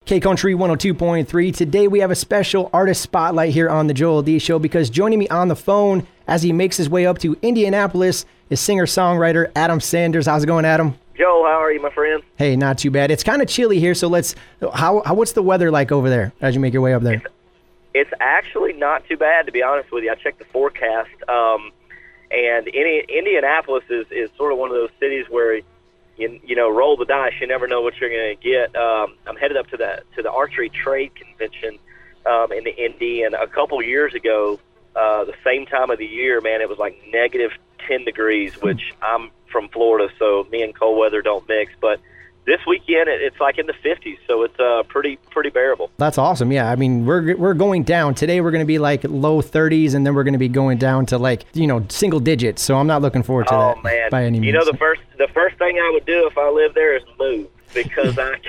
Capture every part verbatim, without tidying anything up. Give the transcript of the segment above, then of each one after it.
K-Country one oh two point three. Today we have a special artist spotlight here on the Joel D Show because joining me on the phone as he makes his way up to Indianapolis is singer-songwriter Adam Sanders. How's it going, Adam? Joel, how are you, my friend? Hey, not too bad. It's kind of chilly here, so let's. How, how what's the weather like over there as you make your way up there? It's, it's actually not too bad, to be honest with you. I checked the forecast, um, and Indi- Indianapolis is, is sort of one of those cities where you you know roll the dice. You never know what you're going to get. Um, I'm headed up to the to the archery trade convention um, in the Indy, and a couple years ago, uh, the same time of the year, man, it was like negative ten degrees, which I'm from Florida, so me and cold weather don't mix. But this weekend, it, it's like in the fifties, so it's uh, pretty pretty bearable. That's awesome. Yeah, I mean, we're we're going down today. We're going to be like low thirties, and then we're going to be going down to like you know single digits. So I'm not looking forward to oh, that man. by any means. You know, the first the first thing I would do if I lived there is move, because I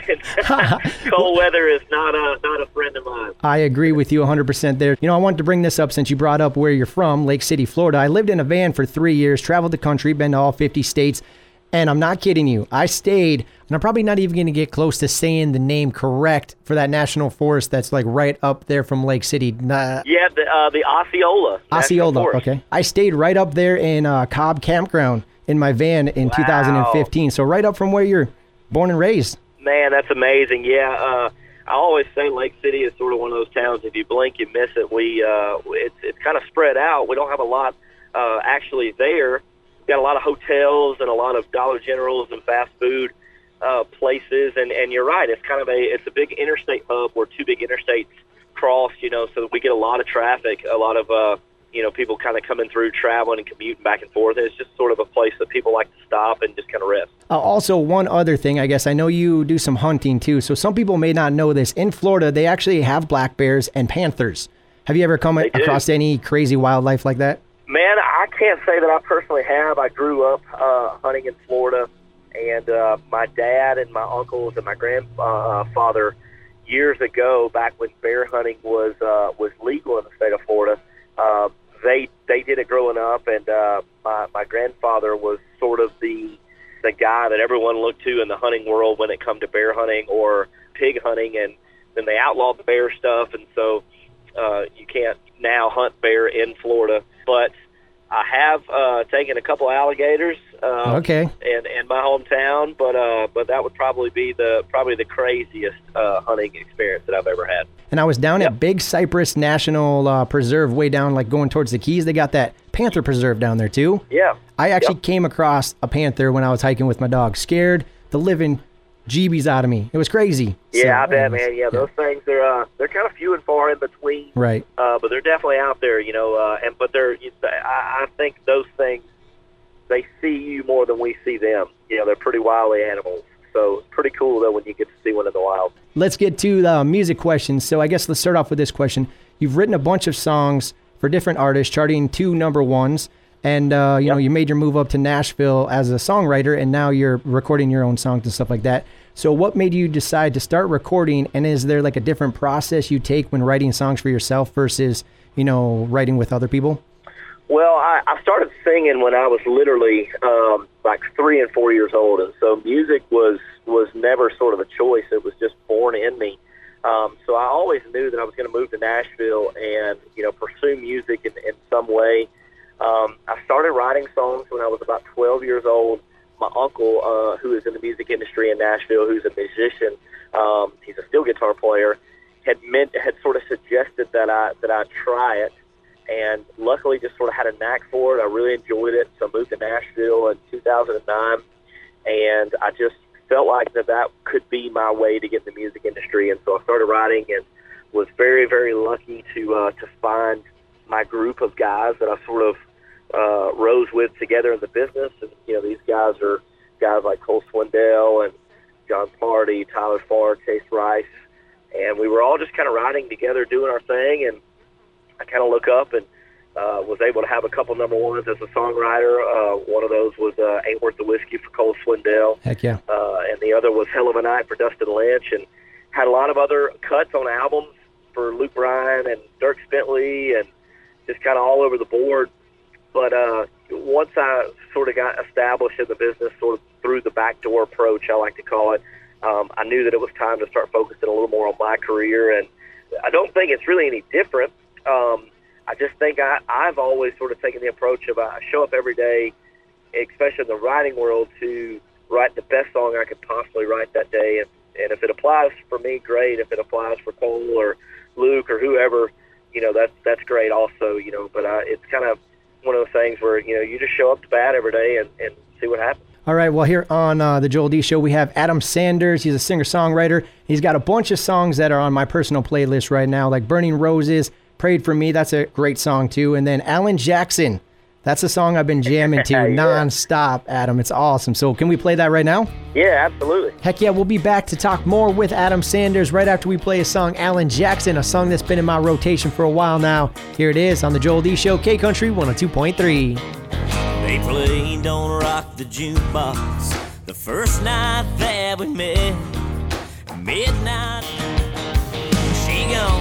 can. Cold weather is not a not a friend of mine. I agree with you one hundred percent there. You know, I wanted to bring this up since you brought up where you're from, Lake City, Florida. I lived in a van for three years, traveled the country, been to all fifty states, and I'm not kidding you. I stayed, and I'm probably not even going to get close to saying the name correct for that national forest that's like right up there from Lake City. Uh, yeah, the uh, the Osceola. Osceola, okay. I stayed right up there in uh, Cobb Campground in my van in wow. two thousand fifteen, so right up from where you're born and raised. Man, that's amazing. Yeah, uh, I always say Lake City is sort of one of those towns. If you blink, you miss it. We uh, it's it's kind of spread out. We don't have a lot uh, actually there. We've got a lot of hotels and a lot of Dollar Generals and fast food uh, places. And, and you're right. It's kind of a it's a big interstate hub where two big interstates cross. You know, so that we get a lot of traffic, a lot of uh, you know people kind of coming through, traveling and commuting back and forth. And it's just sort of a place that people like to stop and just kind of rest. Uh, also, one other thing, I guess, I know you do some hunting too, so some people may not know this. In Florida, they actually have black bears and panthers. Have you ever come They across do. any crazy wildlife like that? Man, I can't say that I personally have. I grew up uh, hunting in Florida, and uh, my dad and my uncles and my grandfather years ago, back when bear hunting was uh, was legal in the state of Florida, uh, they they did it growing up, and uh, my my grandfather was sort of the the guy that everyone looked to in the hunting world when it come to bear hunting or pig hunting, and then they outlawed the bear stuff, and so uh, you can't now hunt bear in Florida. But I have uh, taken a couple alligators um, okay. in, in my hometown, but uh, but that would probably be the probably the craziest uh, hunting experience that I've ever had. And I was down Yep. at Big Cypress National uh, Preserve, way down, like going towards the Keys. They got that panther preserve down there too. Yeah. I actually Yep. came across a panther when I was hiking with my dog. Scared the living jeebies out of me. It was crazy. Yeah, So, I bet, anyways, man. Yeah, those things are uh, they're kind of few and far in between. Right. Uh, but they're definitely out there, you know. Uh, and but they're, I, I think those things, they see you more than we see them. You know, they're pretty wily animals. So it's pretty cool though when you get to see one in the wild. Let's get to the music questions. So I guess let's start off with this question. You've written a bunch of songs for different artists, charting two number ones, and uh, you Yep. know you made your move up to Nashville as a songwriter, and now you're recording your own songs and stuff like that. So what made you decide to start recording, and is there like a different process you take when writing songs for yourself versus, you know, writing with other people? Well, I, I started singing when I was literally um, like three and four years old, and so music was was never sort of a choice. It was just born in me. Um, so I always knew that I was going to move to Nashville and you know pursue music in, in some way. Um, I started writing songs when I was about twelve years old. My uncle, uh, who is in the music industry in Nashville, who's a musician, um, he's a steel guitar player, had meant had sort of suggested that I that I try it. And luckily just sort of had a knack for it. I really enjoyed it. So I moved to Nashville in two thousand nine, and I just felt like that that could be my way to get in the music industry. And so I started writing and was very, very lucky to uh, to find my group of guys that I sort of uh, rose with together in the business. And, you know, these guys are guys like Cole Swindell and John Party, Tyler Farr, Chase Rice. And we were all just kind of writing together, doing our thing, and I kind of look up and uh, was able to have a couple number ones as a songwriter. Uh, one of those was uh, Ain't Worth the Whiskey for Cole Swindell. Heck yeah. Uh, and the other was Hell of a Night for Dustin Lynch. And had a lot of other cuts on albums for Luke Bryan and Dirk Bentley and just kind of all over the board. But uh, once I sort of got established in the business, sort of through the backdoor approach, I like to call it, um, I knew that it was time to start focusing a little more on my career. And I don't think it's really any different. Um, I just think I, I've always sort of taken the approach of I show up every day, especially in the writing world, to write the best song I could possibly write that day. And, and if it applies for me, great. If it applies for Cole or Luke or whoever, you know, that's, that's great also, you know. But uh, it's kind of one of those things where, you know, you just show up to bat every day and, and see what happens. All right, well, here on uh, the Joel D Show, we have Adam Sanders. He's a singer-songwriter. He's got a bunch of songs that are on my personal playlist right now, like Burning Roses, Prayed for Me. That's a great song, too. And then Alan Jackson. That's a song I've been jamming to yeah. nonstop, Adam. It's awesome. So can we play that right now? Yeah, absolutely. Heck yeah, we'll be back to talk more with Adam Sanders right after we play a song, Alan Jackson, a song that's been in my rotation for a while now. Here it is on the Joel D Show, K-Country one oh two point three. They played on Rock the Jukebox the first night that we met. Midnight, she gone.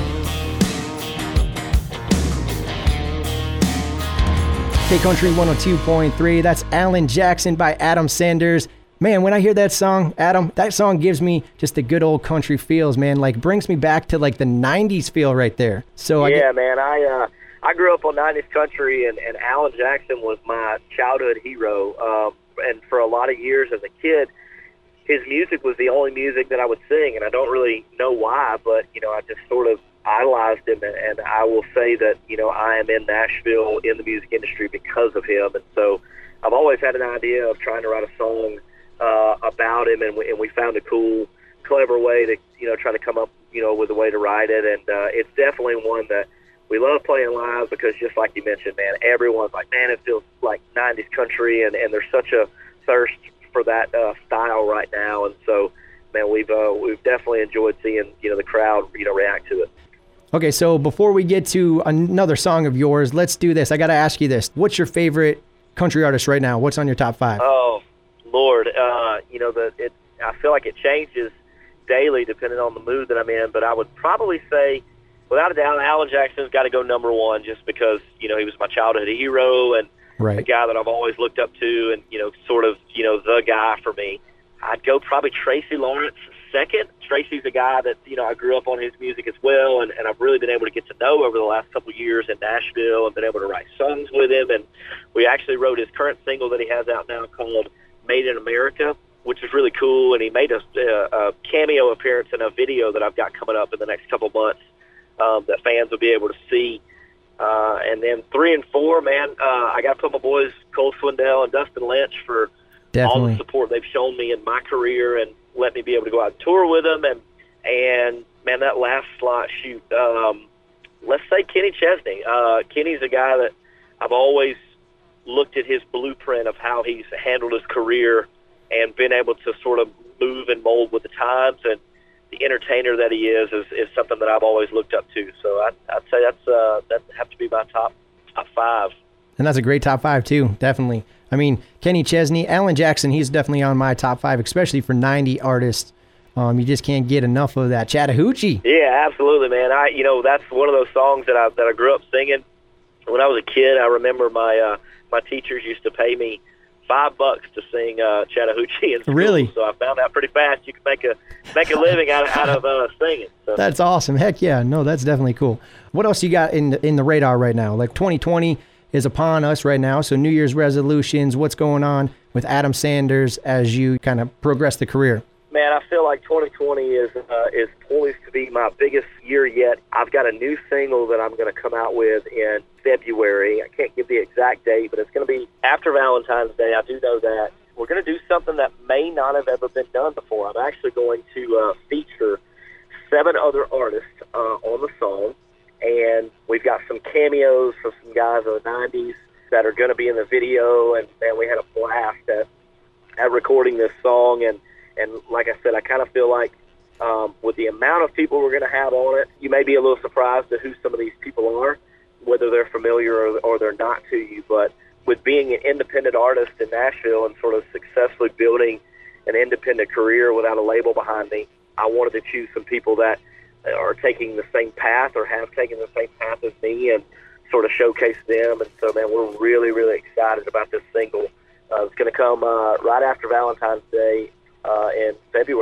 K-Country one oh two point three. That's Alan Jackson by Adam Sanders. Man, when I hear that song, Adam, that song gives me just the good old country feels, man. Like, brings me back to, like, the nineties feel right there. So I Yeah, get- man, I... Uh... I grew up on nineties country, and, and Alan Jackson was my childhood hero. Um, and for a lot of years as a kid, his music was the only music that I would sing, and I don't really know why, but, you know, I just sort of idolized him, and, and I will say that, you know, I am in Nashville in the music industry because of him. And so I've always had an idea of trying to write a song uh, about him, and we, and we found a cool, clever way to, you know, try to come up, you know, with a way to write it. And uh, it's definitely one that we love playing live because, just like you mentioned, man, everyone's like, man, it feels like nineties country, and, and there's such a thirst for that uh, style right now. And so, man, we've uh, we've definitely enjoyed seeing, you know, the crowd, you know, react to it. Okay, so before we get to another song of yours, let's do this. I got to ask you this. What's your favorite country artist right now? What's on your top five? Oh, Lord. Uh, you know, the it. I feel like it changes daily depending on the mood that I'm in, but I would probably say, without a doubt, Alan Jackson's got to go number one just because, you know, he was my childhood hero and right. a guy that I've always looked up to and, you know, sort of, you know, the guy for me. I'd go probably Tracy Lawrence second. Tracy's a guy that, you know, I grew up on his music as well, and, and I've really been able to get to know over the last couple of years in Nashville and been able to write songs with him. And we actually wrote his current single that he has out now called Made in America, which is really cool. And he made a, a cameo appearance in a video that I've got coming up in the next couple months. Um, that fans will be able to see. Uh, and then three and four, man, uh, I got to put my boys Cole Swindell and Dustin Lynch for Definitely. all the support they've shown me in my career and let me be able to go out and tour with them. And, and man, that last slot, shoot, um, let's say Kenny Chesney. Uh, Kenny's a guy that I've always looked at his blueprint of how he's handled his career and been able to sort of move and mold with the times. And the entertainer that he is, is is something that I've always looked up to. So I'd, I'd say that's uh, that have to be my top top five. And that's a great top five too, definitely. I mean, Kenny Chesney, Alan Jackson, he's definitely on my top five, especially for ninety artists. Um, you just can't get enough of that Chattahoochee. Yeah, absolutely, man. I you know that's one of those songs that I that I grew up singing when I was a kid. I remember my uh, my teachers used to pay me five bucks to sing uh, Chattahoochee in school. Really? So I found out pretty fast you can make a make a living out of, out of uh, singing. So. That's awesome. Heck yeah. No, that's definitely cool. What else you got in the, in the radar right now? Like twenty twenty is upon us right now. So New Year's resolutions, what's going on with Adam Sanders as you kind of progress the career? Man, I feel like twenty twenty is uh, is poised to be my biggest year yet. I've got a new single that I'm going to come out with in February. I can't give the exact date, but it's going to be after Valentine's Day. I do know that. We're going to do something that may not have ever been done before. I'm actually going to uh, feature seven other artists uh, on the song, and we've got some cameos from some guys in the nineties that are going to be in the video, and man, we had a blast at, at recording this song. And And like I said, I kind of feel like um, with the amount of people we're going to have on it, you may be a little surprised at who some of these people are, whether they're familiar or, or they're not to you. But with being an independent artist in Nashville and sort of successfully building an independent career without a label behind me, I wanted to choose some people that are taking the same path or have taken the same path as me and sort of showcase them. And so, man, we're really, really excited about this single. Uh, it's going to come uh, right after Valentine's Day. Uh, in February.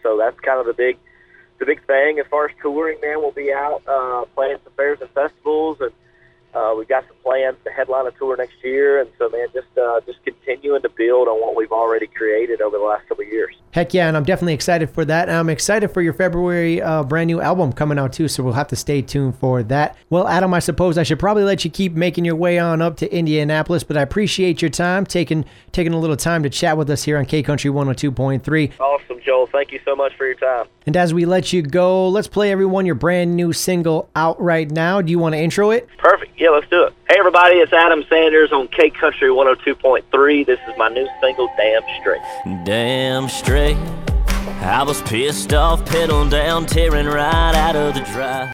so that's kind of the big the big thing. As far as touring, man, we'll be out uh, playing some fairs and festivals, and uh, we've got some plans to headline a tour next year. And so, man, just uh, just continuing to build on what we've already created over the last couple of years. Heck yeah, and I'm definitely excited for that. And I'm excited for your February uh, brand new album coming out too, so we'll have to stay tuned for that. Well, Adam, I suppose I should probably let you keep making your way on up to Indianapolis, but I appreciate your time, taking taking a little time to chat with us here on K Country one oh two point three. Awesome, Joel. Thank you so much for your time. And as we let you go, let's play everyone your brand new single out right now. Do you want to intro it? Perfect. Yeah, let's do it. Hey, everybody, it's Adam Sanders on K Country one oh two point three. This is my new single, Damn Straight. Damn straight, I was pissed off, pedal down, tearing right out of the drive.